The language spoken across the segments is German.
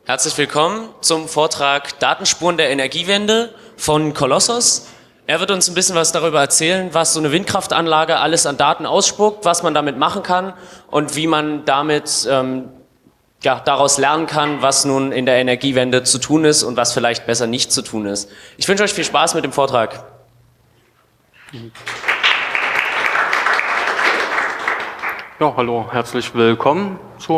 Herzlich willkommen zum Vortrag Datenspuren der Energiewende von Colossos. Er wird uns ein bisschen was darüber erzählen, was so eine Windkraftanlage alles an Daten ausspuckt, was man damit machen kann und wie man damit daraus lernen kann, was nun in der Energiewende zu tun ist und was vielleicht besser nicht zu tun ist. Ich wünsche euch viel Spaß mit dem Vortrag. Ja, hallo, herzlich willkommen.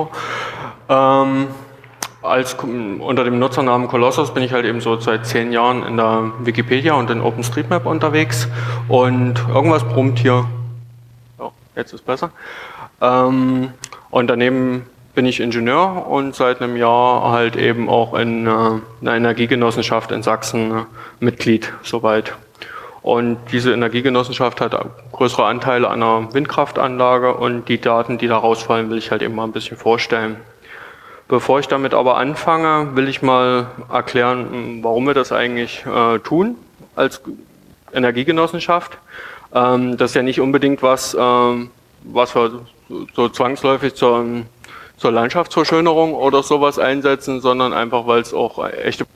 Unter dem Nutzernamen Colossos bin ich halt eben so seit 10 Jahren in der Wikipedia und in OpenStreetMap unterwegs und irgendwas brummt hier. Ja, jetzt ist besser. Und daneben bin ich Ingenieur und seit einem Jahr halt eben auch in einer Energiegenossenschaft in Sachsen Mitglied, soweit. Und diese Energiegenossenschaft hat größere Anteile an einer Windkraftanlage und die Daten, die da rausfallen, will ich halt eben mal ein bisschen vorstellen. Bevor ich damit aber anfange, will ich mal erklären, warum wir das eigentlich tun als Energiegenossenschaft. Das ist ja nicht unbedingt was wir so zwangsläufig zur Landschaftsverschönerung oder sowas einsetzen, sondern einfach, weil es auch echte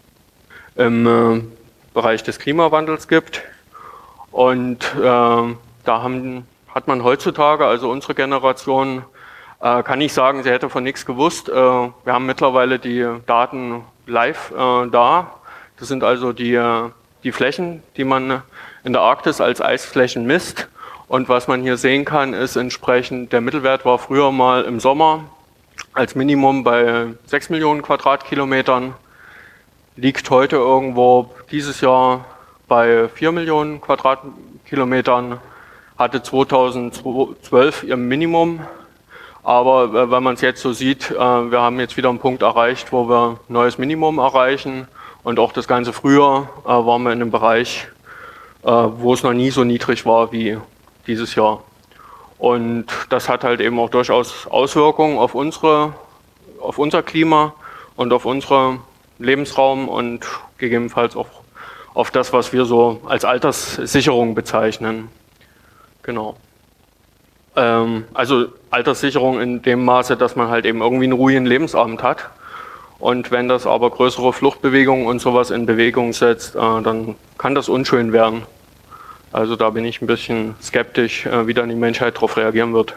im Bereich des Klimawandels gibt. Und da hat man heutzutage, also unsere Generation, kann ich sagen, sie hätte von nichts gewusst. Wir haben mittlerweile die Daten live da. Das sind also die Flächen, die man in der Arktis als Eisflächen misst. Und was man hier sehen kann, ist entsprechend, der Mittelwert war früher mal im Sommer als Minimum bei 6 Millionen Quadratkilometern, liegt heute irgendwo dieses Jahr bei 4 Millionen Quadratkilometern, hatte 2012 ihr Minimum. Aber wenn man es jetzt so sieht, wir haben jetzt wieder einen Punkt erreicht, wo wir ein neues Minimum erreichen. Und auch das ganze Frühjahr waren wir in einem Bereich, wo es noch nie so niedrig war wie dieses Jahr. Und das hat halt eben auch durchaus Auswirkungen auf unser Klima und auf unseren Lebensraum und gegebenenfalls auch auf das, was wir so als Alterssicherung bezeichnen. Genau. Also Alterssicherung in dem Maße, dass man halt eben irgendwie einen ruhigen Lebensabend hat. Und wenn das aber größere Fluchtbewegungen und sowas in Bewegung setzt, dann kann das unschön werden. Also da bin ich ein bisschen skeptisch, wie dann die Menschheit darauf reagieren wird.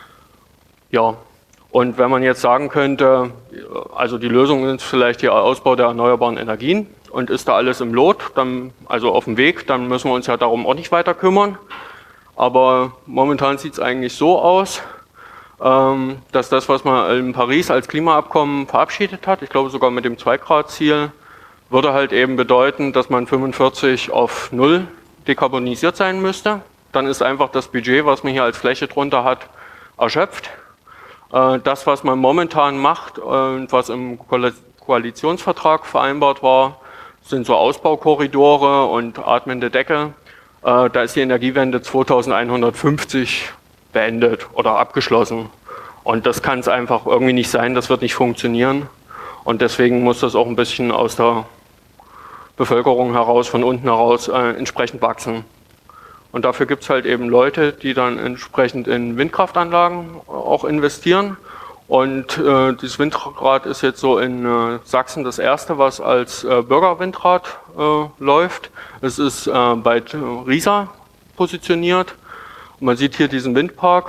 Ja, und wenn man jetzt sagen könnte, also die Lösung ist vielleicht der Ausbau der erneuerbaren Energien und ist da alles im Lot, also auf dem Weg, dann müssen wir uns ja darum auch nicht weiter kümmern. Aber momentan sieht es eigentlich so aus, dass das, was man in Paris als Klimaabkommen verabschiedet hat, ich glaube sogar mit dem 2-Grad-Ziel, würde halt eben bedeuten, dass man 45 auf 0 dekarbonisiert sein müsste. Dann ist einfach das Budget, was man hier als Fläche drunter hat, erschöpft. Das, was man momentan macht und was im Koalitionsvertrag vereinbart war, sind so Ausbaukorridore und atmende Deckel. Da ist die Energiewende 2150 beendet oder abgeschlossen. Und das kann es einfach irgendwie nicht sein, das wird nicht funktionieren. Und deswegen muss das auch ein bisschen aus der Bevölkerung heraus, von unten heraus entsprechend wachsen. Und dafür gibt es halt eben Leute, die dann entsprechend in Windkraftanlagen auch investieren. Und dieses Windrad ist jetzt so in Sachsen das erste, was als Bürgerwindrad läuft. Es ist bei Riesa positioniert. Man sieht hier diesen Windpark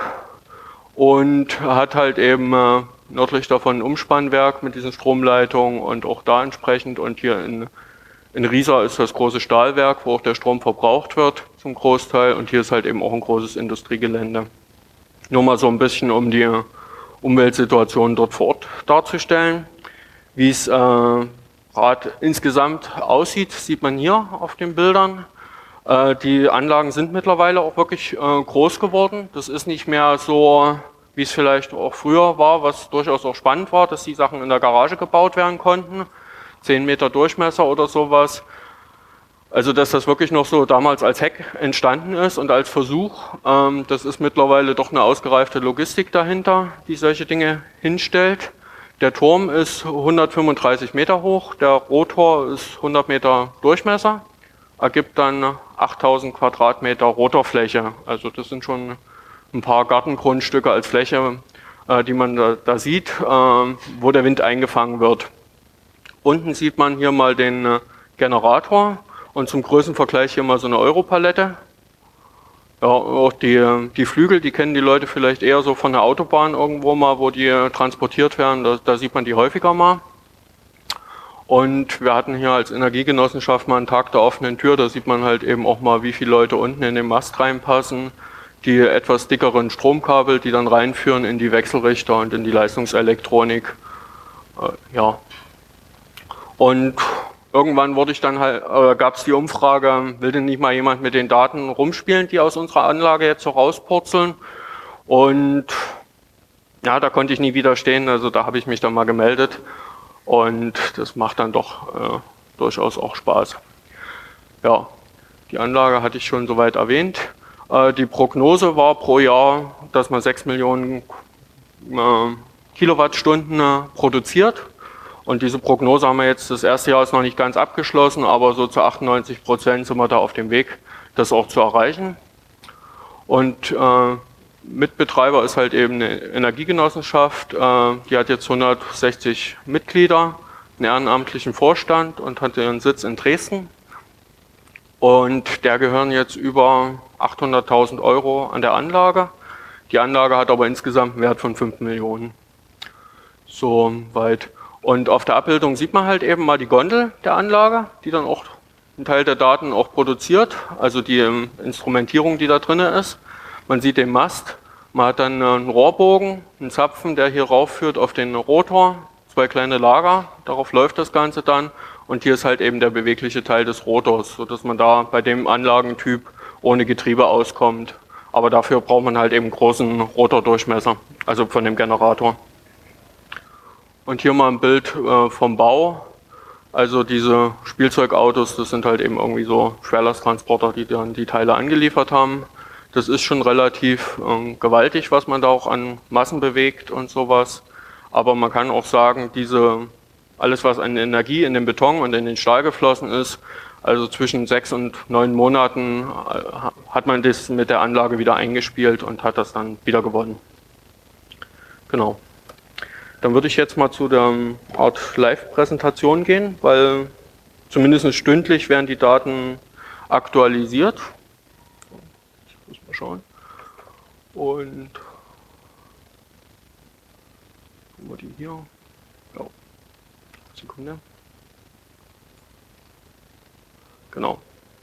und hat halt eben nördlich davon ein Umspannwerk mit diesen Stromleitungen und auch da entsprechend. Und hier in Riesa ist das große Stahlwerk, wo auch der Strom verbraucht wird zum Großteil. Und hier ist halt eben auch ein großes Industriegelände. Nur mal so ein bisschen, um die Umweltsituation dort vor Ort darzustellen. Wie es gerade insgesamt aussieht, sieht man hier auf den Bildern. Die Anlagen sind mittlerweile auch wirklich groß geworden. Das ist nicht mehr so, wie es vielleicht auch früher war, was durchaus auch spannend war, dass die Sachen in der Garage gebaut werden konnten. 10 Meter Durchmesser oder sowas. Also dass das wirklich noch so damals als Heck entstanden ist und als Versuch. Das ist mittlerweile doch eine ausgereifte Logistik dahinter, die solche Dinge hinstellt. Der Turm ist 135 Meter hoch, der Rotor ist 100 Meter Durchmesser, ergibt dann 8000 Quadratmeter Rotorfläche. Also das sind schon ein paar Gartengrundstücke als Fläche, die man da sieht, wo der Wind eingefangen wird. Unten sieht man hier mal den Generator und zum Größenvergleich hier mal so eine Europalette. Ja, auch die Flügel, die kennen die Leute vielleicht eher so von der Autobahn irgendwo mal, wo die transportiert werden. Da sieht man die häufiger mal. Und wir hatten hier als Energiegenossenschaft mal einen Tag der offenen Tür. Da sieht man halt eben auch mal, wie viele Leute unten in den Mast reinpassen. Die etwas dickeren Stromkabel, die dann reinführen in die Wechselrichter und in die Leistungselektronik. Ja. Und irgendwann wurde ich dann halt, gab es die Umfrage, will denn nicht mal jemand mit den Daten rumspielen, die aus unserer Anlage jetzt so rauspurzeln? Und ja, da konnte ich nie widerstehen, also da habe ich mich dann mal gemeldet und das macht dann doch durchaus auch Spaß. Ja, die Anlage hatte ich schon soweit erwähnt. Die Prognose war pro Jahr, dass man 6 Millionen Kilowattstunden produziert. Und diese Prognose haben wir jetzt, das erste Jahr ist noch nicht ganz abgeschlossen, aber so zu 98% sind wir da auf dem Weg, das auch zu erreichen. Und Mitbetreiber ist halt eben eine Energiegenossenschaft, die hat jetzt 160 Mitglieder, einen ehrenamtlichen Vorstand und hat ihren Sitz in Dresden. Und der gehören jetzt über 800.000 Euro an der Anlage. Die Anlage hat aber insgesamt einen Wert von 5 Millionen. So weit. Und auf der Abbildung sieht man halt eben mal die Gondel der Anlage, die dann auch einen Teil der Daten auch produziert, also die Instrumentierung, die da drin ist. Man sieht den Mast, man hat dann einen Rohrbogen, einen Zapfen, der hier raufführt auf den Rotor, 2 kleine Lager, darauf läuft das Ganze dann. Und hier ist halt eben der bewegliche Teil des Rotors, sodass man da bei dem Anlagentyp ohne Getriebe auskommt. Aber dafür braucht man halt eben einen großen Rotordurchmesser, also von dem Generator. Und hier mal ein Bild vom Bau. Also diese Spielzeugautos, das sind halt eben irgendwie so Schwerlasttransporter, die dann die Teile angeliefert haben. Das ist schon relativ gewaltig, was man da auch an Massen bewegt und sowas. Aber man kann auch sagen, alles was an Energie in den Beton und in den Stahl geflossen ist, also zwischen 6 und 9 Monaten hat man das mit der Anlage wieder eingespielt und hat das dann wieder gewonnen. Genau. Dann würde ich jetzt mal zu der Art Live-Präsentation gehen, weil zumindest stündlich werden die Daten aktualisiert. Ich muss mal schauen. Und haben wir die hier? Ja. Sekunde. Genau.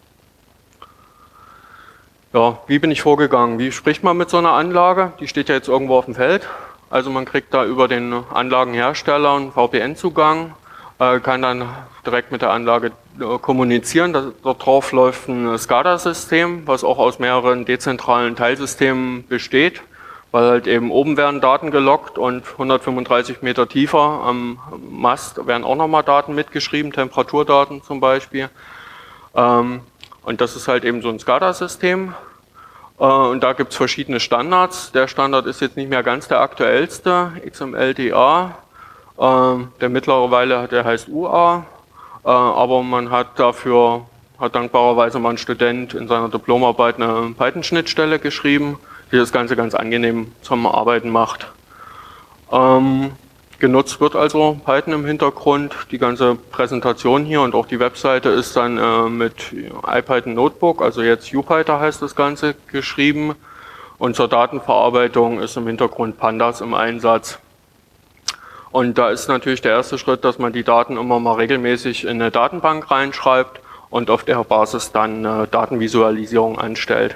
Ja, wie bin ich vorgegangen? Wie spricht man mit so einer Anlage? Die steht ja jetzt irgendwo auf dem Feld. Also man kriegt da über den Anlagenhersteller einen VPN-Zugang, kann dann direkt mit der Anlage kommunizieren. Dort drauf läuft ein SCADA-System, was auch aus mehreren dezentralen Teilsystemen besteht, weil halt eben oben werden Daten gelockt und 135 Meter tiefer am Mast werden auch nochmal Daten mitgeschrieben, Temperaturdaten zum Beispiel. Und das ist halt eben so ein SCADA-System. Und da gibt es verschiedene Standards. Der Standard ist jetzt nicht mehr ganz der aktuellste, XML-DA. Der mittlerweile, der heißt UA. Aber man hat dankbarerweise mal ein Student in seiner Diplomarbeit eine Python-Schnittstelle geschrieben, die das Ganze ganz angenehm zum Arbeiten macht. Genutzt wird also Python im Hintergrund. Die ganze Präsentation hier und auch die Webseite ist dann mit IPython Notebook, also jetzt UPython heißt das Ganze, geschrieben. Und zur Datenverarbeitung ist im Hintergrund Pandas im Einsatz. Und da ist natürlich der erste Schritt, dass man die Daten immer mal regelmäßig in eine Datenbank reinschreibt und auf der Basis dann eine Datenvisualisierung anstellt.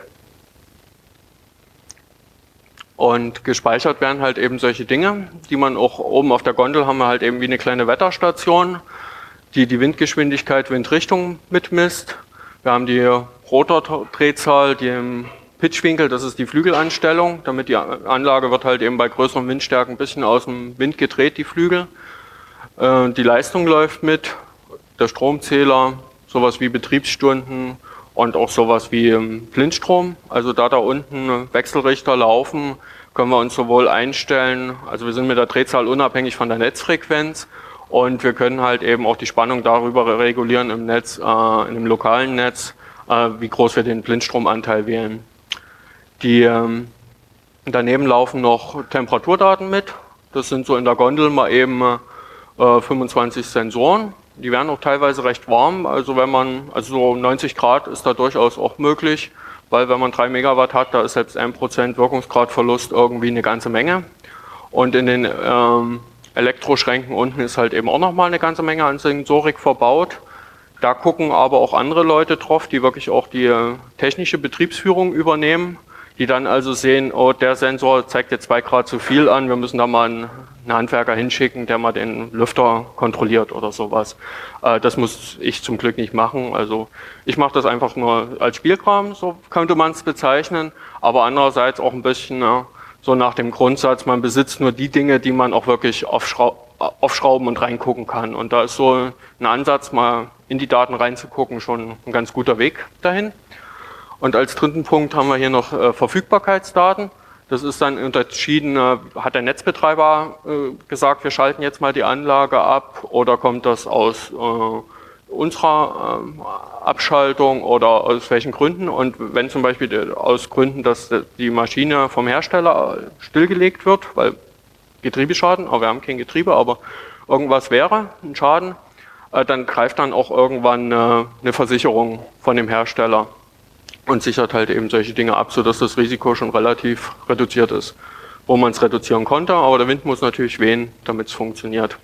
Und gespeichert werden halt eben solche Dinge, die man auch oben auf der Gondel haben wir halt eben wie eine kleine Wetterstation, die die Windgeschwindigkeit, Windrichtung mitmisst. Wir haben die Rotordrehzahl, die Pitchwinkel, das ist die Flügelanstellung, damit die Anlage wird halt eben bei größeren Windstärken ein bisschen aus dem Wind gedreht, die Flügel. Die Leistung läuft mit, der Stromzähler, sowas wie Betriebsstunden und auch sowas wie Blindstrom. Also da unten Wechselrichter laufen, können wir uns sowohl einstellen, also wir sind mit der Drehzahl unabhängig von der Netzfrequenz und wir können halt eben auch die Spannung darüber regulieren im Netz, in dem lokalen Netz, wie groß wir den Blindstromanteil wählen. Daneben laufen noch Temperaturdaten mit. Das sind so in der Gondel mal eben 25 Sensoren. Die werden auch teilweise recht warm, also so 90 Grad ist da durchaus auch möglich, weil wenn man 3 Megawatt hat, da ist selbst 1% Wirkungsgradverlust irgendwie eine ganze Menge. Und in den Elektroschränken unten ist halt eben auch nochmal eine ganze Menge an Sensorik verbaut. Da gucken aber auch andere Leute drauf, die wirklich auch die technische Betriebsführung übernehmen, die dann also sehen, oh, der Sensor zeigt jetzt 2 Grad zu viel an, wir müssen da mal einen Handwerker hinschicken, der mal den Lüfter kontrolliert oder sowas. Das muss ich zum Glück nicht machen. Also ich mache das einfach nur als Spielkram, so könnte man es bezeichnen, aber andererseits auch ein bisschen so nach dem Grundsatz, man besitzt nur die Dinge, die man auch wirklich aufschrauben und reingucken kann. Und da ist so ein Ansatz, mal in die Daten reinzugucken, schon ein ganz guter Weg dahin. Und als dritten Punkt haben wir hier noch Verfügbarkeitsdaten. Das ist dann unterschieden, hat der Netzbetreiber gesagt, wir schalten jetzt mal die Anlage ab, oder kommt das aus unserer Abschaltung oder aus welchen Gründen? Und wenn zum Beispiel aus Gründen, dass die Maschine vom Hersteller stillgelegt wird, weil Getriebeschaden, aber wir haben kein Getriebe, aber irgendwas wäre ein Schaden, dann greift dann auch irgendwann eine Versicherung von dem Hersteller und sichert halt eben solche Dinge ab, sodass das Risiko schon relativ reduziert ist, wo man es reduzieren konnte, aber der Wind muss natürlich wehen, damit es funktioniert.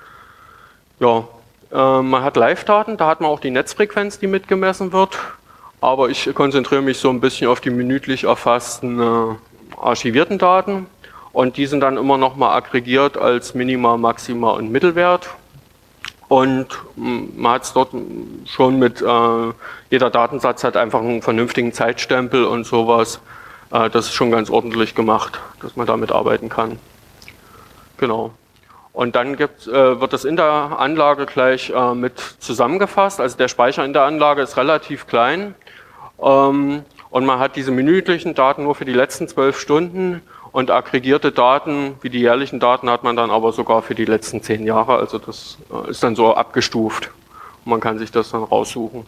Ja, man hat Live-Daten, da hat man auch die Netzfrequenz, die mitgemessen wird, aber ich konzentriere mich so ein bisschen auf die minütlich erfassten archivierten Daten, und die sind dann immer noch mal aggregiert als Minima, Maxima und Mittelwert. Und man hat es dort schon mit, jeder Datensatz hat einfach einen vernünftigen Zeitstempel und sowas. Das ist schon ganz ordentlich gemacht, dass man damit arbeiten kann. Genau. Und dann wird das in der Anlage gleich mit zusammengefasst. Also der Speicher in der Anlage ist relativ klein. Und man hat diese minütlichen Daten nur für die letzten 12 Stunden. Und aggregierte Daten, wie die jährlichen Daten, hat man dann aber sogar für die letzten 10 Jahre. Also das ist dann so abgestuft. Und man kann sich das dann raussuchen.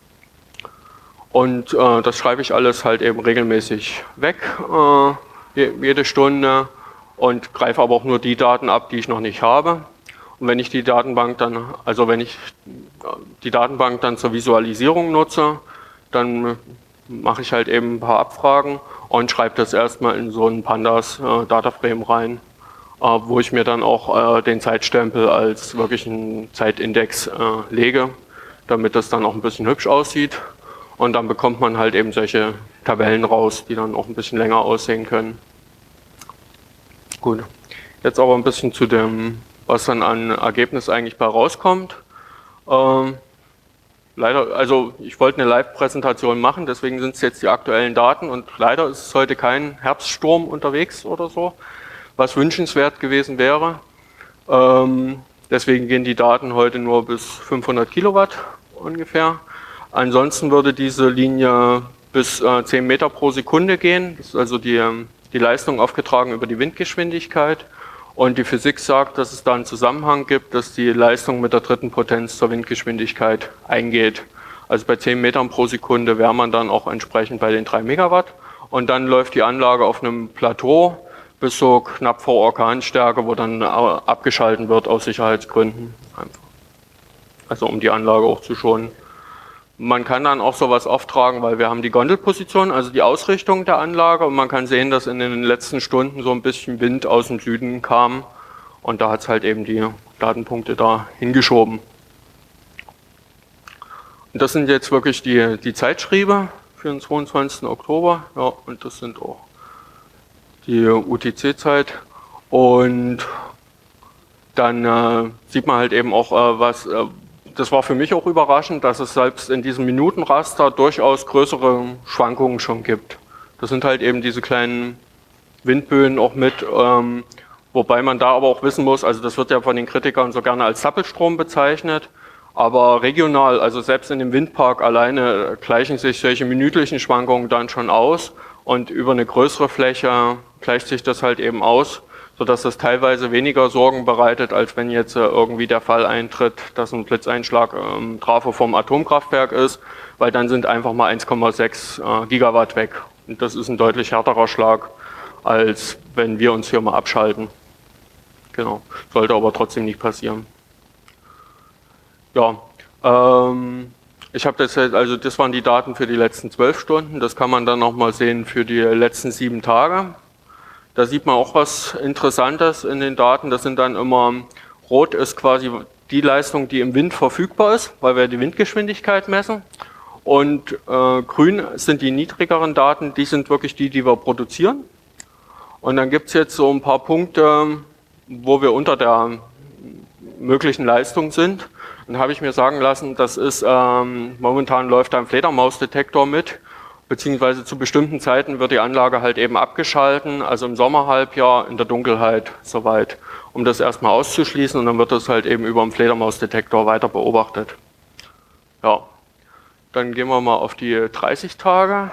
Und das schreibe ich alles halt eben regelmäßig weg, jede Stunde, und greife aber auch nur die Daten ab, die ich noch nicht habe. Und wenn ich die Datenbank dann, zur Visualisierung nutze, dann mache ich halt eben ein paar Abfragen und schreibe das erstmal in so einen Pandas Dataframe rein, wo ich mir dann auch den Zeitstempel als wirklichen Zeitindex lege, damit das dann auch ein bisschen hübsch aussieht. Und dann bekommt man halt eben solche Tabellen raus, die dann auch ein bisschen länger aussehen können. Gut, jetzt aber ein bisschen zu dem, was dann an Ergebnis eigentlich bei rauskommt. Leider, also ich wollte eine Live-Präsentation machen, deswegen sind es jetzt die aktuellen Daten, und leider ist es heute kein Herbststurm unterwegs oder so, was wünschenswert gewesen wäre. Deswegen gehen die Daten heute nur bis 500 Kilowatt ungefähr. Ansonsten würde diese Linie bis 10 Meter pro Sekunde gehen. Das ist also die Leistung aufgetragen über die Windgeschwindigkeit. Und die Physik sagt, dass es da einen Zusammenhang gibt, dass die Leistung mit der dritten Potenz zur Windgeschwindigkeit eingeht. Also bei 10 Metern pro Sekunde wäre man dann auch entsprechend bei den 3 Megawatt. Und dann läuft die Anlage auf einem Plateau bis so knapp vor Orkanstärke, wo dann abgeschalten wird aus Sicherheitsgründen. Also um die Anlage auch zu schonen. Man kann dann auch sowas auftragen, weil wir haben die Gondelposition, also die Ausrichtung der Anlage, und man kann sehen, dass in den letzten Stunden so ein bisschen Wind aus dem Süden kam, und da hat es halt eben die Datenpunkte da hingeschoben. Und das sind jetzt wirklich die Zeitschriebe für den 22. Oktober, ja, und das sind auch die UTC-Zeit, und dann sieht man halt eben auch das war für mich auch überraschend, dass es selbst in diesem Minutenraster durchaus größere Schwankungen schon gibt. Das sind halt eben diese kleinen Windböen auch mit, wobei man da aber auch wissen muss, also das wird ja von den Kritikern so gerne als Zappelstrom bezeichnet, aber regional, also selbst in dem Windpark alleine, gleichen sich solche minütlichen Schwankungen dann schon aus, und über eine größere Fläche gleicht sich das halt eben aus, sodass das teilweise weniger Sorgen bereitet, als wenn jetzt irgendwie der Fall eintritt, dass ein Blitzeinschlag Trafo vom Atomkraftwerk ist, weil dann sind einfach mal 1,6 Gigawatt weg. Und das ist ein deutlich härterer Schlag, als wenn wir uns hier mal abschalten. Genau. Sollte aber trotzdem nicht passieren. Ja, ich habe das jetzt, also das waren die Daten für die letzten 12 Stunden. Das kann man dann nochmal sehen für die letzten 7 Tage. Da sieht man auch was Interessantes in den Daten. Das sind dann immer, rot ist quasi die Leistung, die im Wind verfügbar ist, weil wir die Windgeschwindigkeit messen. Und grün sind die niedrigeren Daten, die sind wirklich die, die wir produzieren. Und dann gibt es jetzt so ein paar Punkte, wo wir unter der möglichen Leistung sind. Dann habe ich mir sagen lassen, das ist, momentan läuft da ein Fledermausdetektor mit, beziehungsweise zu bestimmten Zeiten wird die Anlage halt eben abgeschalten, also im Sommerhalbjahr, in der Dunkelheit soweit, um das erstmal auszuschließen und dann wird das halt eben über den Fledermausdetektor weiter beobachtet. Ja, dann gehen wir mal auf die 30 Tage.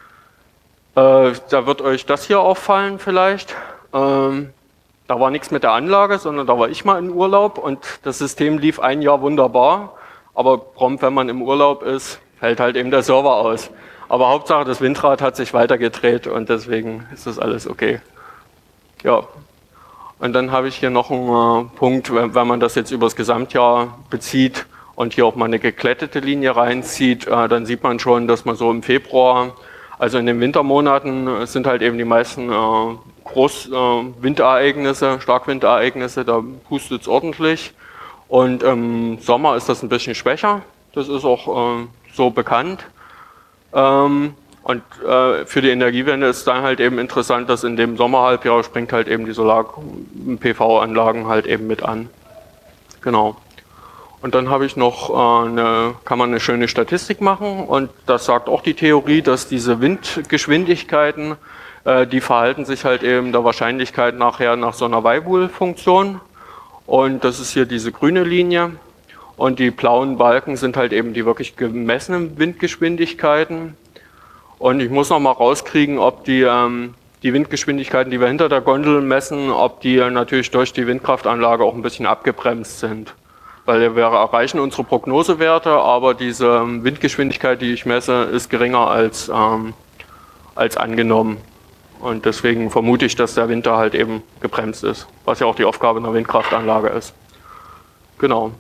Da wird euch das hier auffallen vielleicht. Da war nichts mit der Anlage, sondern da war ich mal in Urlaub und das System lief ein Jahr wunderbar, aber prompt, wenn man im Urlaub ist, fällt halt eben der Server aus. Aber Hauptsache, das Windrad hat sich weitergedreht und deswegen ist das alles okay. Ja. Und dann habe ich hier noch einen Punkt, wenn man das jetzt über das Gesamtjahr bezieht und hier auch mal eine geglättete Linie reinzieht, dann sieht man schon, dass man so im Februar, also in den Wintermonaten sind halt eben die meisten Großwindereignisse, Starkwindereignisse, da pustet es ordentlich. Und im Sommer ist das ein bisschen schwächer, das ist auch so bekannt. Und für die Energiewende ist dann halt eben interessant, dass in dem Sommerhalbjahr springt halt eben die Solar-PV-Anlagen halt eben mit an. Genau. Und dann habe ich noch kann man eine schöne Statistik machen und das sagt auch die Theorie, dass diese Windgeschwindigkeiten, die verhalten sich halt eben der Wahrscheinlichkeit nachher nach so einer Weibull-Funktion. Und das ist hier diese grüne Linie. Und die blauen Balken sind halt eben die wirklich gemessenen Windgeschwindigkeiten. Und ich muss noch mal rauskriegen, ob die Windgeschwindigkeiten, die wir hinter der Gondel messen, ob die natürlich durch die Windkraftanlage auch ein bisschen abgebremst sind. Weil wir erreichen unsere Prognosewerte, aber diese Windgeschwindigkeit, die ich messe, ist geringer als angenommen. Und deswegen vermute ich, dass der Wind da halt eben gebremst ist, was ja auch die Aufgabe einer Windkraftanlage ist. Genau.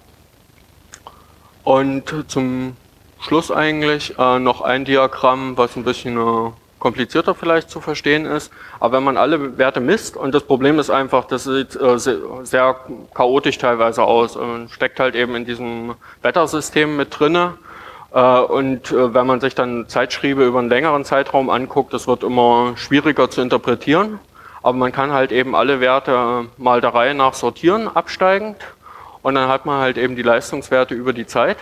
Und zum Schluss eigentlich noch ein Diagramm, was ein bisschen komplizierter vielleicht zu verstehen ist. Aber wenn man alle Werte misst, und das Problem ist einfach, das sieht sehr chaotisch teilweise aus und steckt halt eben in diesem Wettersystem mit drinne. Und wenn man sich dann Zeitschriebe über einen längeren Zeitraum anguckt, das wird immer schwieriger zu interpretieren. Aber man kann halt eben alle Werte mal der Reihe nach sortieren, absteigend. Und dann hat man halt eben die Leistungswerte über die Zeit.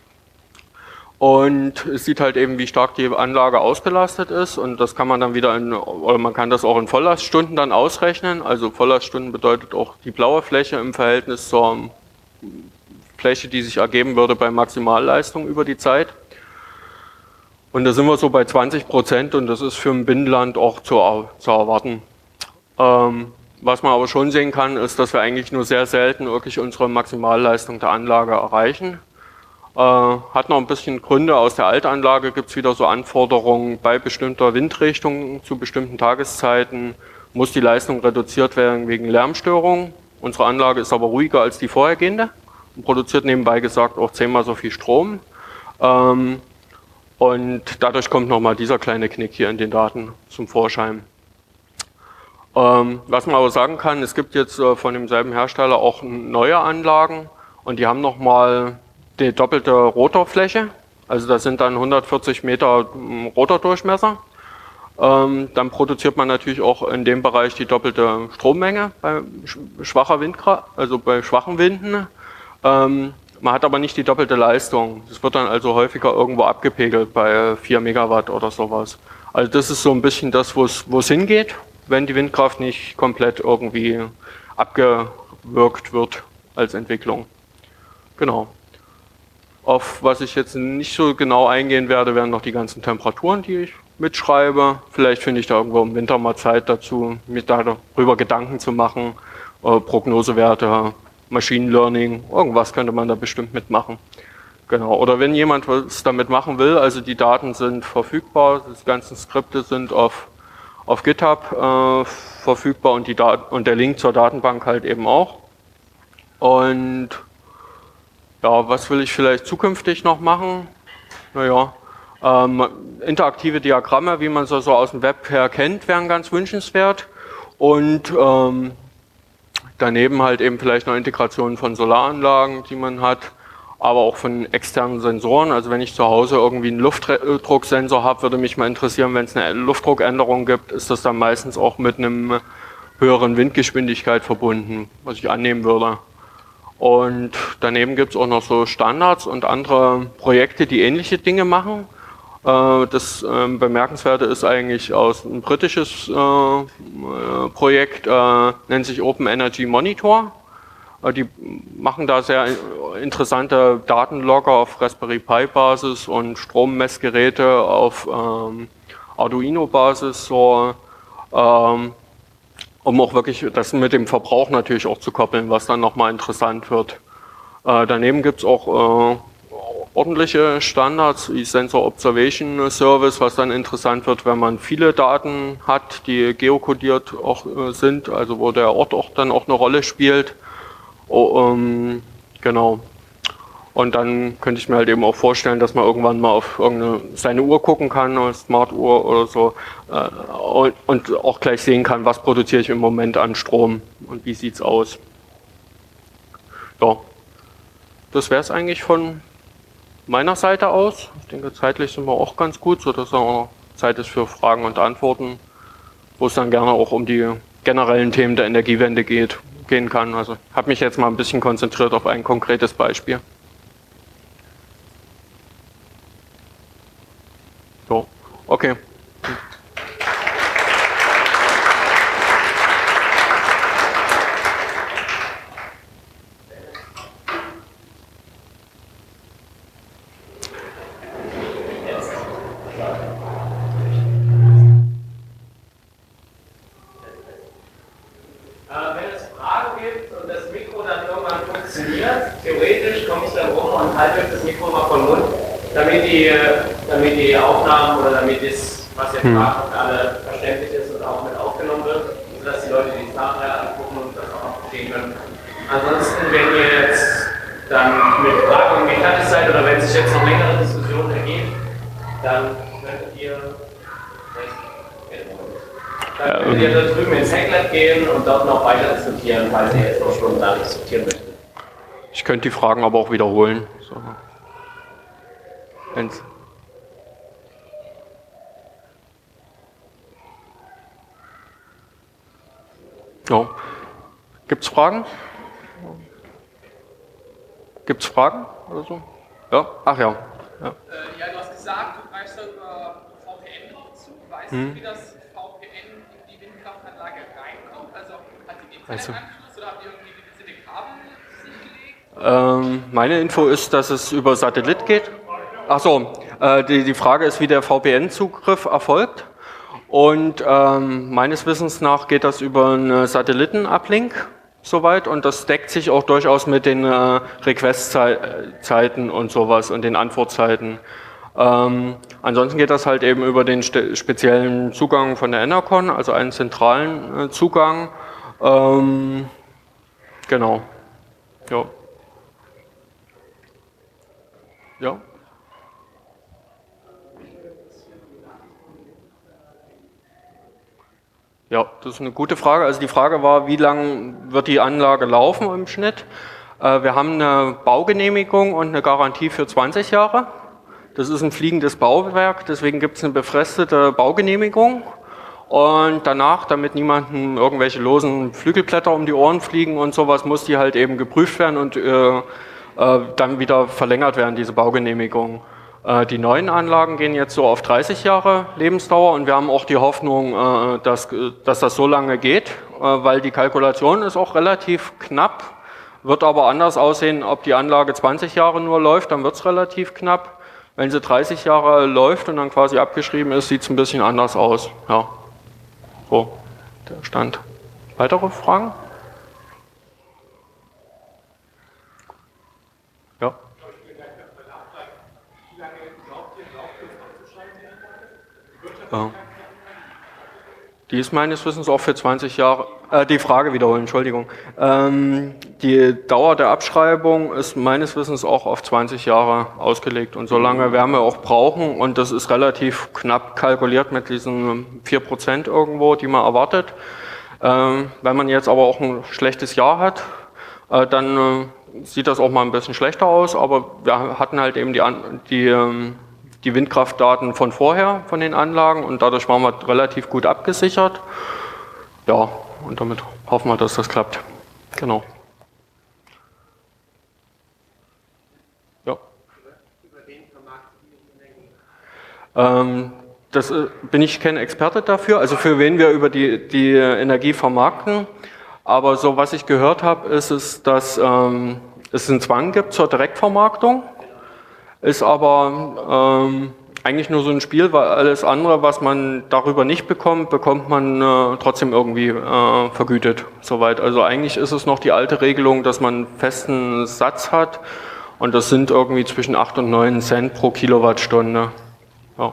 Und es sieht halt eben, wie stark die Anlage ausgelastet ist. Und das kann man dann wieder oder man kann das auch in Volllaststunden dann ausrechnen. Also Volllaststunden bedeutet auch die blaue Fläche im Verhältnis zur Fläche, die sich ergeben würde bei Maximalleistung über die Zeit. Und da sind wir so bei 20% und das ist für ein Binnenland auch zu erwarten. Was man aber schon sehen kann, ist, dass wir eigentlich nur sehr selten wirklich unsere Maximalleistung der Anlage erreichen. Hat noch ein bisschen Gründe. Aus der Altanlage gibt es wieder so Anforderungen, bei bestimmter Windrichtung zu bestimmten Tageszeiten muss die Leistung reduziert werden wegen Lärmstörungen. Unsere Anlage ist aber ruhiger als die vorhergehende und produziert nebenbei gesagt auch 10-mal so viel Strom. Und dadurch kommt nochmal dieser kleine Knick hier in den Daten zum Vorschein. Was man aber sagen kann, es gibt jetzt von demselben Hersteller auch neue Anlagen und die haben nochmal die doppelte Rotorfläche. Also das sind dann 140 Meter Rotordurchmesser. Dann produziert man natürlich auch in dem Bereich die doppelte Strommenge bei schwacher Windkraft, also bei schwachen Winden. Man hat aber nicht die doppelte Leistung. Das wird dann also häufiger irgendwo abgepegelt bei 4 Megawatt oder sowas. Also das ist so ein bisschen das, wo es hingeht, wenn die Windkraft nicht komplett irgendwie abgewürgt wird als Entwicklung. Genau. Auf was ich jetzt nicht so genau eingehen werde, wären noch die ganzen Temperaturen, die ich mitschreibe. Vielleicht finde ich da irgendwo im Winter mal Zeit dazu, mir darüber Gedanken zu machen. Prognosewerte, Machine Learning, irgendwas könnte man da bestimmt mitmachen. Genau. Oder wenn jemand was damit machen will, also die Daten sind verfügbar, die ganzen Skripte sind auf auf GitHub verfügbar und, und der Link zur Datenbank halt eben auch. Und ja, was will ich vielleicht zukünftig noch machen? Naja, interaktive Diagramme, wie man sie so aus dem Web her kennt, wären ganz wünschenswert. Und daneben halt eben vielleicht noch Integration von Solaranlagen, die man hat, aber auch von externen Sensoren. Also wenn ich zu Hause irgendwie einen Luftdrucksensor habe, würde mich mal interessieren, wenn es eine Luftdruckänderung gibt, ist das dann meistens auch mit einem höheren Windgeschwindigkeit verbunden, was ich annehmen würde. Und daneben gibt es auch noch so Standards und andere Projekte, die ähnliche Dinge machen. Das Bemerkenswerte ist eigentlich aus ein britisches Projekt, nennt sich Open Energy Monitor. Die machen da sehr interessante Datenlogger auf Raspberry Pi Basis und Strommessgeräte auf Arduino Basis, so, um auch wirklich das mit dem Verbrauch natürlich auch zu koppeln, was dann nochmal interessant wird. Daneben gibt es auch ordentliche Standards wie Sensor Observation Service, was dann interessant wird, wenn man viele Daten hat, die geokodiert auch sind, also wo der Ort auch dann auch eine Rolle spielt. Genau. Und dann könnte ich mir halt eben auch vorstellen, dass man irgendwann mal auf seine Uhr gucken kann, eine Smartuhr oder so, und auch gleich sehen kann, was produziere ich im Moment an Strom und wie sieht es aus. Ja, das wäre es eigentlich von meiner Seite aus. Ich denke, zeitlich sind wir auch ganz gut, sodass auch noch Zeit ist für Fragen und Antworten, wo es dann gerne auch um die generellen Themen der Energiewende gehen kann. Also ich habe mich jetzt mal ein bisschen konzentriert auf ein konkretes Beispiel. So, okay. Wenn es Fragen gibt und das Mikro dann irgendwann funktioniert, theoretisch komme ich dann rum und halte das Mikro mal vom Mund, damit die Aufnahmen oder damit das, was ihr fragt, für alle verständlich ist und auch mit aufgenommen wird, sodass die Leute die es nachher angucken und das auch verstehen können. Ansonsten, wenn ihr jetzt dann mit Fragen irgendwie fertig seid oder wenn sich jetzt noch längere Diskussionen ergeben, dann könnt ihr da drüben ins Hacklab gehen und dort noch weiter diskutieren, falls ihr jetzt noch stundenlang diskutieren möchtet. Ich könnte die Fragen aber auch wiederholen. So. Ja. Gibt es Fragen? Gibt es Fragen oder so? Ja? Ach ja. Ja, du hast gesagt, du greifst da über VPN drauf zu. Weißt du, wie das VPN in die Windkraftanlage reinkommt? Also hat die Internetanschluss oder habt ihr irgendwie dedizierte Kabel sich gelegt? Meine Info ist, dass es über Satellit geht. Ach so, die Frage ist, wie der VPN-Zugriff erfolgt. Und meines Wissens nach geht das über einen Satelliten-Uplink soweit und das deckt sich auch durchaus mit den Request-Zeiten und sowas und den Antwortzeiten. Ansonsten geht das halt eben über den speziellen Zugang von der Enercon, also einen zentralen Zugang. Genau. Ja. Ja. Ja, das ist eine gute Frage. Also die Frage war, wie lang wird die Anlage laufen im Schnitt? Wir haben eine Baugenehmigung und eine Garantie für 20 Jahre. Das ist ein fliegendes Bauwerk, deswegen gibt es eine befristete Baugenehmigung. Und danach, damit niemandem irgendwelche losen Flügelblätter um die Ohren fliegen und sowas, muss die halt eben geprüft werden und dann wieder verlängert werden, diese Baugenehmigung. Die neuen Anlagen gehen jetzt so auf 30 Jahre Lebensdauer und wir haben auch die Hoffnung, dass das so lange geht, weil die Kalkulation ist auch relativ knapp, wird aber anders aussehen, ob die Anlage 20 Jahre nur läuft, dann wird es relativ knapp. Wenn sie 30 Jahre läuft und dann quasi abgeschrieben ist, sieht es ein bisschen anders aus. Ja, so der Stand. Weitere Fragen? Ja. Die ist meines Wissens auch für 20 Jahre, die Frage wiederholen, Entschuldigung. Die Dauer der Abschreibung ist meines Wissens auch auf 20 Jahre ausgelegt und solange werden wir auch brauchen und das ist relativ knapp kalkuliert mit diesen 4% irgendwo, die man erwartet. Wenn man jetzt aber auch ein schlechtes Jahr hat, dann sieht das auch mal ein bisschen schlechter aus, aber wir hatten halt eben die Windkraftdaten von vorher, von den Anlagen und dadurch waren wir relativ gut abgesichert. Ja, und damit hoffen wir, dass das klappt. Genau. Ja. Das bin ich kein Experte dafür, also für wen wir über die Energie vermarkten. Aber so was ich gehört habe, ist es, dass es einen Zwang gibt zur Direktvermarktung. Ist aber eigentlich nur so ein Spiel, weil alles andere, was man darüber nicht bekommt, bekommt man trotzdem irgendwie vergütet. Soweit. Also eigentlich ist es noch die alte Regelung, dass man einen festen Satz hat und das sind irgendwie zwischen 8 und 9 Cent pro Kilowattstunde. Ja.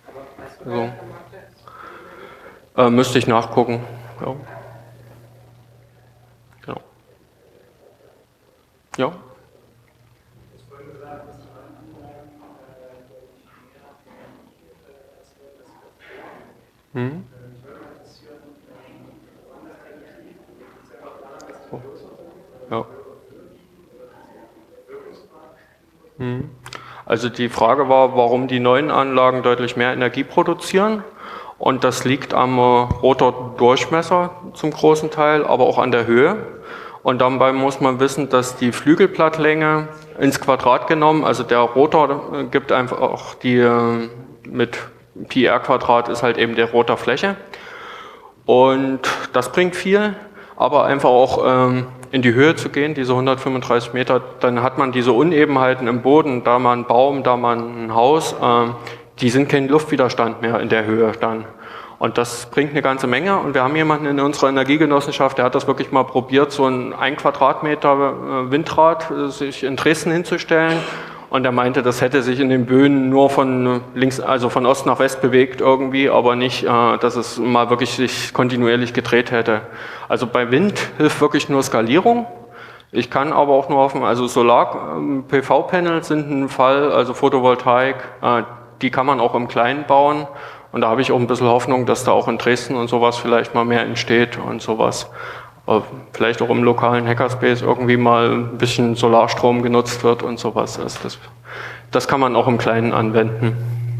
So. Müsste ich nachgucken. Ja. Genau. Ja. Hm. Ja. Hm. Also die Frage war, warum die neuen Anlagen deutlich mehr Energie produzieren. Und das liegt am Rotordurchmesser zum großen Teil, aber auch an der Höhe. Und dabei muss man wissen, dass die Flügelblattlänge ins Quadrat genommen, also der Rotor gibt einfach auch die mit Pi r Quadrat ist halt eben der Rotorfläche. Und das bringt viel, aber einfach auch in die Höhe zu gehen, diese 135 Meter, dann hat man diese Unebenheiten im Boden, da mal ein Baum, da mal ein Haus, die sind kein Luftwiderstand mehr in der Höhe dann. Und das bringt eine ganze Menge. Und wir haben jemanden in unserer Energiegenossenschaft, der hat das wirklich mal probiert, so ein 1 Quadratmeter Windrad sich in Dresden hinzustellen. Und er meinte, das hätte sich in den Böen nur von links, also von Ost nach West bewegt irgendwie, aber nicht, dass es mal wirklich sich kontinuierlich gedreht hätte. Also bei Wind hilft wirklich nur Skalierung. Ich kann aber auch nur hoffen, also Solar-PV-Panels sind ein Fall, also Photovoltaik, die kann man auch im Kleinen bauen. Und da habe ich auch ein bisschen Hoffnung, dass da auch in Dresden und sowas vielleicht mal mehr entsteht und sowas. Vielleicht auch im lokalen Hackerspace irgendwie mal ein bisschen Solarstrom genutzt wird und sowas. Also das kann man auch im Kleinen anwenden.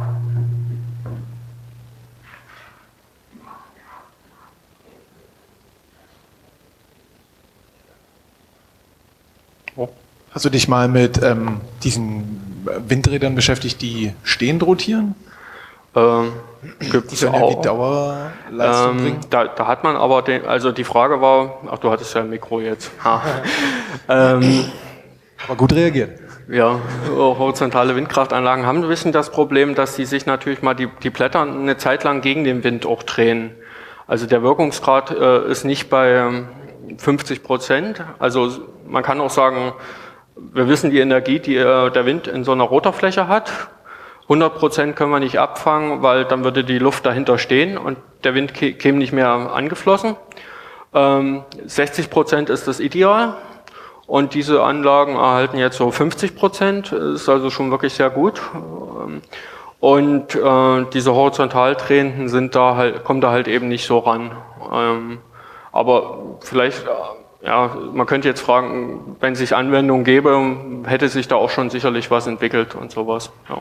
Oh. Hast du dich mal mit diesen Windrädern beschäftigt, die stehend rotieren? Gibt's die auch. Dauerleistung bringen? Da hat man aber, also die Frage war, ach du hattest ja ein Mikro jetzt. Aber gut reagiert. Ja, horizontale Windkraftanlagen haben ein bisschen das Problem, dass sie sich natürlich mal die Blätter eine Zeit lang gegen den Wind auch drehen. Also der Wirkungsgrad ist nicht bei 50%. Also man kann auch sagen, wir wissen die Energie, die der Wind in so einer Rotorfläche hat. 100% können wir nicht abfangen, weil dann würde die Luft dahinter stehen und der Wind käme nicht mehr angeflossen. 60% ist das Ideal und diese Anlagen erhalten jetzt so 50%, ist also schon wirklich sehr gut. Und diese horizontal drehenden kommen da halt eben nicht so ran. Aber vielleicht, ja, man könnte jetzt fragen, wenn es sich Anwendungen gäbe, hätte sich da auch schon sicherlich was entwickelt und sowas. Ja.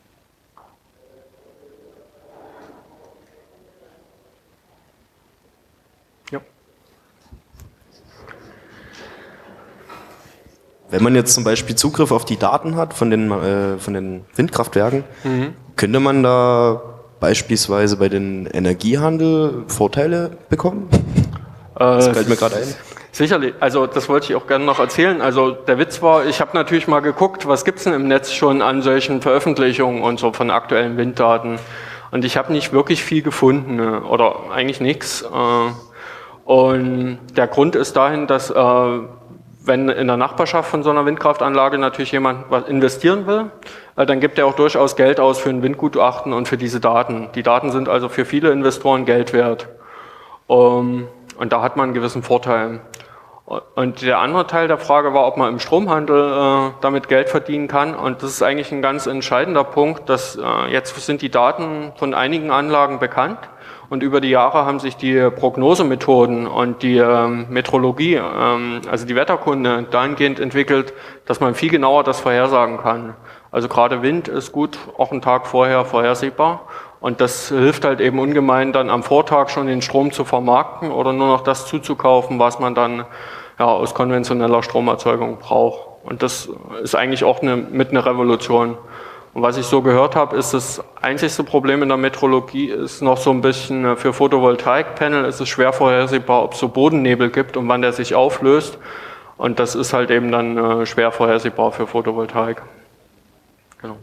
Wenn man jetzt zum Beispiel Zugriff auf die Daten hat von den Windkraftwerken, könnte man da beispielsweise bei den Energiehandel Vorteile bekommen? Das fällt mir gerade ein. Sicherlich, also das wollte ich auch gerne noch erzählen. Also der Witz war, ich habe natürlich mal geguckt, was gibt's denn im Netz schon an solchen Veröffentlichungen und so von aktuellen Winddaten. Und ich habe nicht wirklich viel gefunden oder eigentlich nichts. Und der Grund ist dahin, dass wenn in der Nachbarschaft von so einer Windkraftanlage natürlich jemand was investieren will, dann gibt er auch durchaus Geld aus für ein Windgutachten und für diese Daten. Die Daten sind also für viele Investoren Geld wert. Und da hat man einen gewissen Vorteil. Und der andere Teil der Frage war, ob man im Stromhandel damit Geld verdienen kann. Und das ist eigentlich ein ganz entscheidender Punkt, dass jetzt sind die Daten von einigen Anlagen bekannt. Und über die Jahre haben sich die Prognosemethoden und die Meteorologie, also die Wetterkunde, dahingehend entwickelt, dass man viel genauer das vorhersagen kann. Also gerade Wind ist gut, auch einen Tag vorher vorhersehbar. Und das hilft halt eben ungemein, dann am Vortag schon den Strom zu vermarkten oder nur noch das zuzukaufen, was man dann aus konventioneller Stromerzeugung braucht. Und das ist eigentlich auch mit einer Revolution. Und was ich so gehört habe, ist das einzigste Problem in der Meteorologie ist noch so ein bisschen für Photovoltaikpanel ist es schwer vorhersehbar, ob es so Bodennebel gibt und wann der sich auflöst. Und das ist halt eben dann schwer vorhersehbar für Photovoltaik. Genau.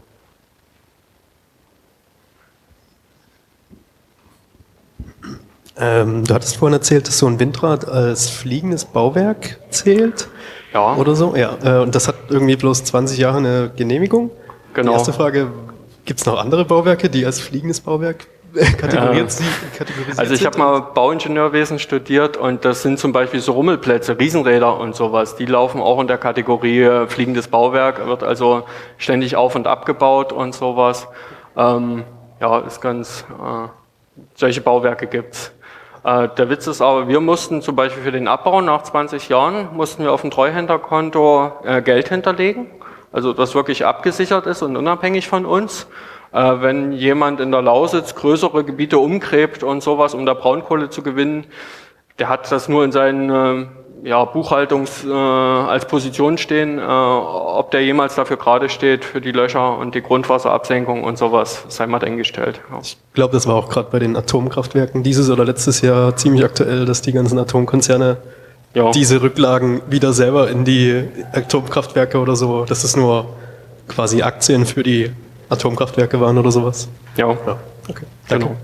Du hattest vorhin erzählt, dass so ein Windrad als fliegendes Bauwerk zählt. Ja. Oder so? Ja. Und das hat irgendwie bloß 20 Jahre eine Genehmigung. Genau. Die erste Frage, gibt es noch andere Bauwerke, die als fliegendes Bauwerk kategorisiert sind? Also ich habe mal Bauingenieurwesen studiert und das sind zum Beispiel so Rummelplätze, Riesenräder und sowas. Die laufen auch in der Kategorie fliegendes Bauwerk, wird also ständig auf- und abgebaut und sowas. Ist ganz, solche Bauwerke gibt's. Der Witz ist aber, wir mussten zum Beispiel für den Abbau nach 20 Jahren, mussten wir auf dem Treuhänderkonto Geld hinterlegen, also das wirklich abgesichert ist und unabhängig von uns. Wenn jemand in der Lausitz größere Gebiete umgräbt und sowas, um da Braunkohle zu gewinnen, der hat das nur in seinen als Position stehen, ob der jemals dafür gerade steht, für die Löcher und die Grundwasserabsenkung und sowas, sei mal dahingestellt. Ja. Ich glaube, das war auch gerade bei den Atomkraftwerken dieses oder letztes Jahr ziemlich aktuell, dass die ganzen Atomkonzerne diese Rücklagen wieder selber in die Atomkraftwerke oder so, dass es nur quasi Aktien für die Atomkraftwerke waren oder sowas. Ja. Okay. Danke. Genau.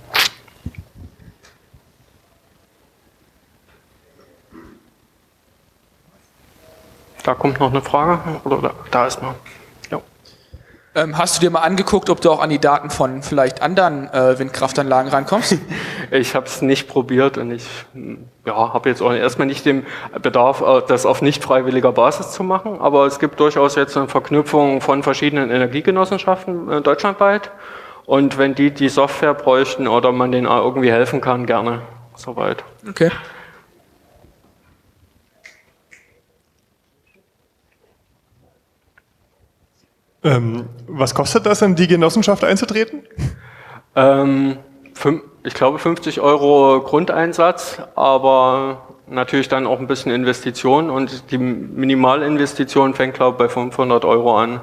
Da kommt noch eine Frage, oder da ist noch. Ja. Hast du dir mal angeguckt, ob du auch an die Daten von vielleicht anderen Windkraftanlagen rankommst? Ich habe es nicht probiert und ich habe jetzt auch erstmal nicht den Bedarf, das auf nicht freiwilliger Basis zu machen, aber es gibt durchaus jetzt eine Verknüpfung von verschiedenen Energiegenossenschaften deutschlandweit und wenn die Software bräuchten oder man denen irgendwie helfen kann, gerne soweit. Okay. Was kostet das, in die Genossenschaft einzutreten? Ich glaube 50 € Grundeinsatz, aber natürlich dann auch ein bisschen Investition und die Minimalinvestition fängt, glaube ich, bei 500 € an.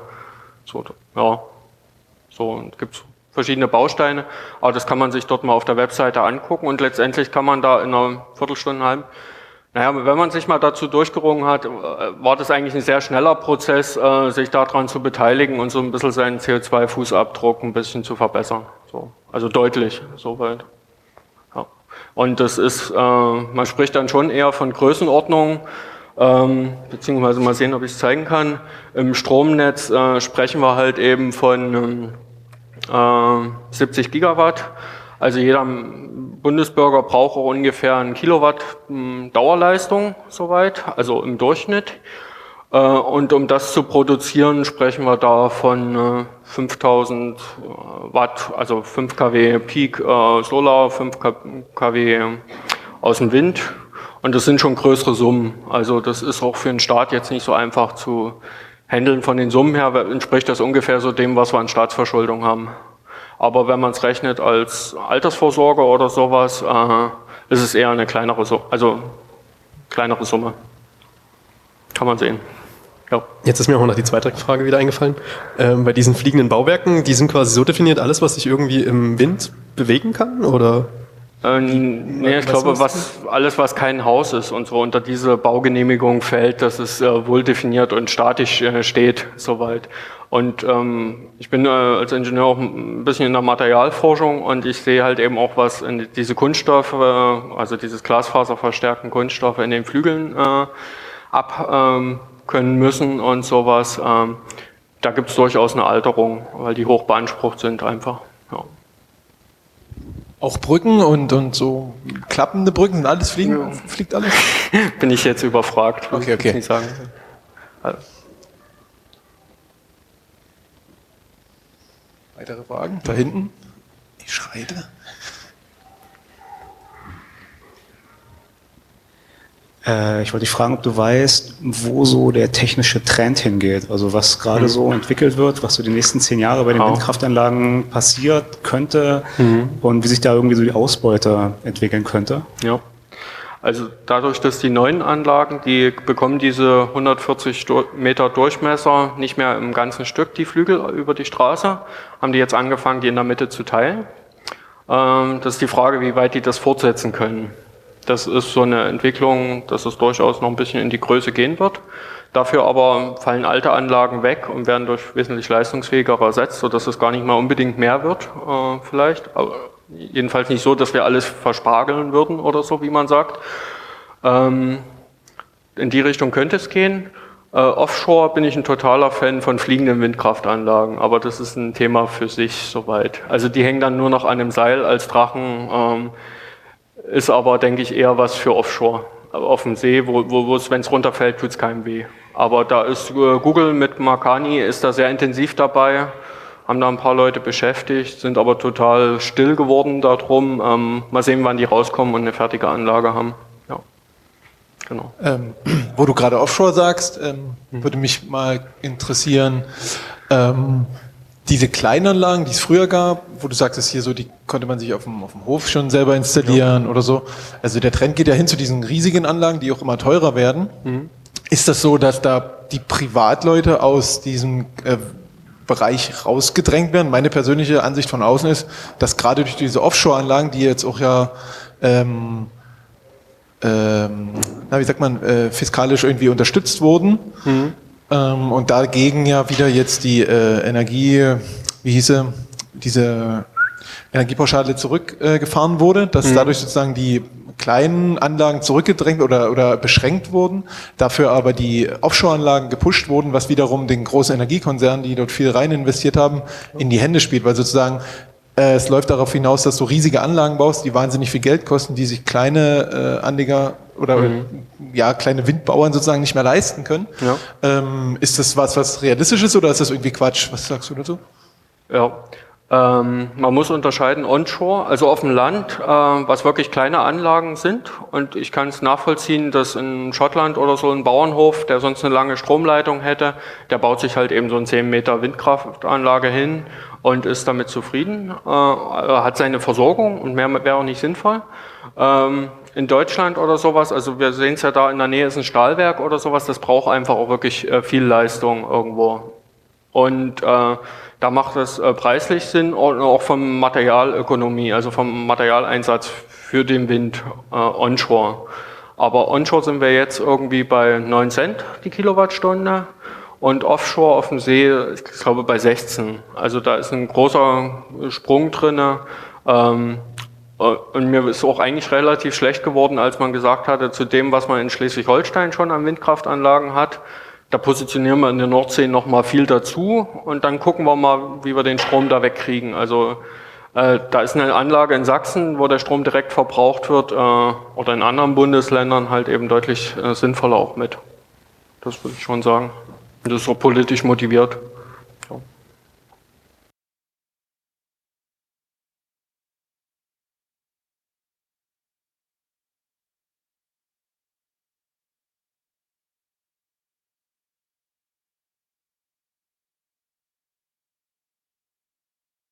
Und gibt verschiedene Bausteine, aber das kann man sich dort mal auf der Webseite angucken und letztendlich kann man da in einer Viertelstunde, wenn man sich mal dazu durchgerungen hat, war das eigentlich ein sehr schneller Prozess, sich daran zu beteiligen und so ein bisschen seinen CO2-Fußabdruck ein bisschen zu verbessern. So, also deutlich, soweit. Ja. Und das ist, man spricht dann schon eher von Größenordnung, beziehungsweise mal sehen, ob ich es zeigen kann. Im Stromnetz sprechen wir halt eben von 70 Gigawatt. Also jeder Bundesbürger braucht auch ungefähr 1 Kilowatt Dauerleistung soweit, also im Durchschnitt. Und um das zu produzieren, sprechen wir da von 5000 Watt, also 5 kW Peak Solar, 5 kW aus dem Wind. Und das sind schon größere Summen. Also das ist auch für den Staat jetzt nicht so einfach zu handeln. Von den Summen her entspricht das ungefähr so dem, was wir an Staatsverschuldung haben. Aber wenn man es rechnet als Altersvorsorge oder sowas, ist es eher eine kleinere Summe. Kann man sehen. Ja. Jetzt ist mir auch noch die zweite Frage wieder eingefallen. Bei diesen fliegenden Bauwerken, die sind quasi so definiert, alles, was sich irgendwie im Wind bewegen kann, oder? Ich glaube, alles, was kein Haus ist und so unter diese Baugenehmigung fällt, dass es wohl definiert und statisch steht, soweit. Und ich bin als Ingenieur auch ein bisschen in der Materialforschung und ich sehe halt eben auch, was in diese Kunststoffe, also dieses glasfaserverstärkten Kunststoffe in den Flügeln können müssen und sowas. Da gibt es durchaus eine Alterung, weil die hoch beansprucht sind einfach. Ja. Auch Brücken und so klappende Brücken, sind alles fliegt alles? Bin ich jetzt überfragt, muss Okay. ich nicht sagen. Also, Weitere Fragen? Da hinten? Die Schreite? Ich wollte dich fragen, ob du weißt, wo so der technische Trend hingeht. Also was gerade so entwickelt wird, was so die nächsten 10 Jahre bei den Windkraftanlagen passiert könnte und wie sich da irgendwie so die Ausbeute entwickeln könnte. ja. Also dadurch, dass die neuen Anlagen, die bekommen diese 140 Meter Durchmesser nicht mehr im ganzen Stück, die Flügel über die Straße, haben die jetzt angefangen, die in der Mitte zu teilen. Das ist die Frage, wie weit die das fortsetzen können. Das ist so eine Entwicklung, dass es durchaus noch ein bisschen in die Größe gehen wird. Dafür aber fallen alte Anlagen weg und werden durch wesentlich leistungsfähigere ersetzt, sodass es gar nicht mal unbedingt mehr wird, vielleicht. Aber jedenfalls nicht so, dass wir alles verspargeln würden oder so, wie man sagt. In die Richtung könnte es gehen. Offshore bin ich ein totaler Fan von fliegenden Windkraftanlagen, aber das ist ein Thema für sich soweit. Also die hängen dann nur noch an einem Seil als Drachen. Ist aber, denke ich, eher was für Offshore. Auf dem See, wo es, wenn es runterfällt, tut es keinem weh. Aber da ist Google mit Makani ist da sehr intensiv dabei, haben da ein paar Leute beschäftigt, sind aber total still geworden darum. Mal sehen, wann die rauskommen und eine fertige Anlage haben. Ja, genau. Wo du gerade Offshore sagst, würde mich mal interessieren, diese Kleinanlagen, die es früher gab, wo du sagtest, hier so, die konnte man sich auf dem Hof schon selber installieren oder so. Also der Trend geht ja hin zu diesen riesigen Anlagen, die auch immer teurer werden. Ist das so, dass da die Privatleute aus diesem Bereich rausgedrängt werden? Meine persönliche Ansicht von außen ist, dass gerade durch diese Offshore-Anlagen, die jetzt auch ja wie sagt man, fiskalisch irgendwie unterstützt wurden, und dagegen ja wieder jetzt die diese Energiepauschale zurückgefahren wurde, dass dadurch sozusagen die kleinen Anlagen zurückgedrängt oder beschränkt wurden, dafür aber die Offshore-Anlagen gepusht wurden, was wiederum den großen Energiekonzernen, die dort viel rein investiert haben, in die Hände spielt, weil sozusagen es läuft darauf hinaus, dass du riesige Anlagen baust, die wahnsinnig viel Geld kosten, die sich kleine Anleger oder kleine Windbauern sozusagen nicht mehr leisten können. Ja. Ist das was realistisch ist oder ist das irgendwie Quatsch? Was sagst du dazu? Ja, man muss unterscheiden onshore, also auf dem Land, was wirklich kleine Anlagen sind. Und ich kann es nachvollziehen, dass in Schottland oder so ein Bauernhof, der sonst eine lange Stromleitung hätte, der baut sich halt eben so eine 10 Meter Windkraftanlage hin und ist damit zufrieden, hat seine Versorgung und mehr wäre auch nicht sinnvoll. In Deutschland oder sowas, also wir sehen es ja da in der Nähe ist ein Stahlwerk oder sowas, das braucht einfach auch wirklich viel Leistung irgendwo. Und da macht es preislich Sinn und auch vom Materialökonomie, also vom Materialeinsatz für den Wind onshore. Aber onshore sind wir jetzt irgendwie bei 9 Cent die Kilowattstunde und offshore auf dem See, ich glaube bei 16. Also da ist ein großer Sprung drinne. Und mir ist auch eigentlich relativ schlecht geworden, als man gesagt hatte, zu dem, was man in Schleswig-Holstein schon an Windkraftanlagen hat, da positionieren wir in der Nordsee noch mal viel dazu und dann gucken wir mal, wie wir den Strom da wegkriegen. Also da ist eine Anlage in Sachsen, wo der Strom direkt verbraucht wird oder in anderen Bundesländern halt eben deutlich sinnvoller auch mit. Das würde ich schon sagen. Und das ist auch politisch motiviert.